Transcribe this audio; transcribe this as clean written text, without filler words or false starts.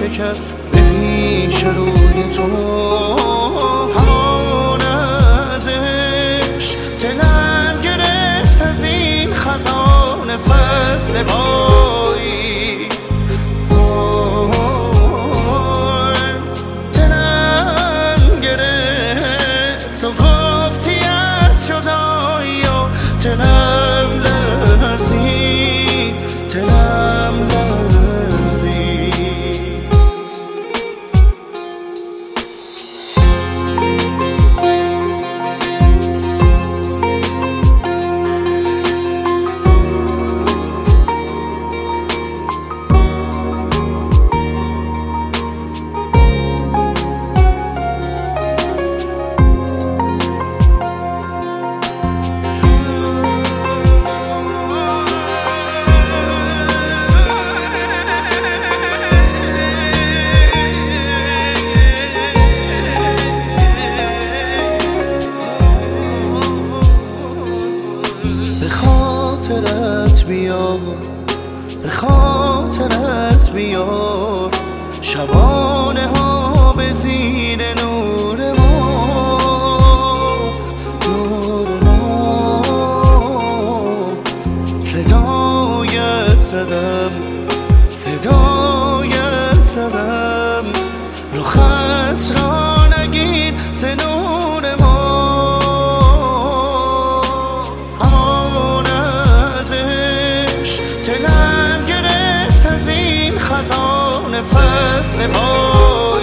شکست به پیش روی تو. همان ازش دلم گرفت از این خزان فصل پاییز. دلم گرفت و گفتی از جدایی و دلم لرزید، دلم لرزید. به خاطرت بیار شبانه ها به زیر نور ما، نور ما. صدایت زدم، صدایت زدم، رخت را نگیر ز نور ما. دلم گرفت از این خزان فصل پاییز.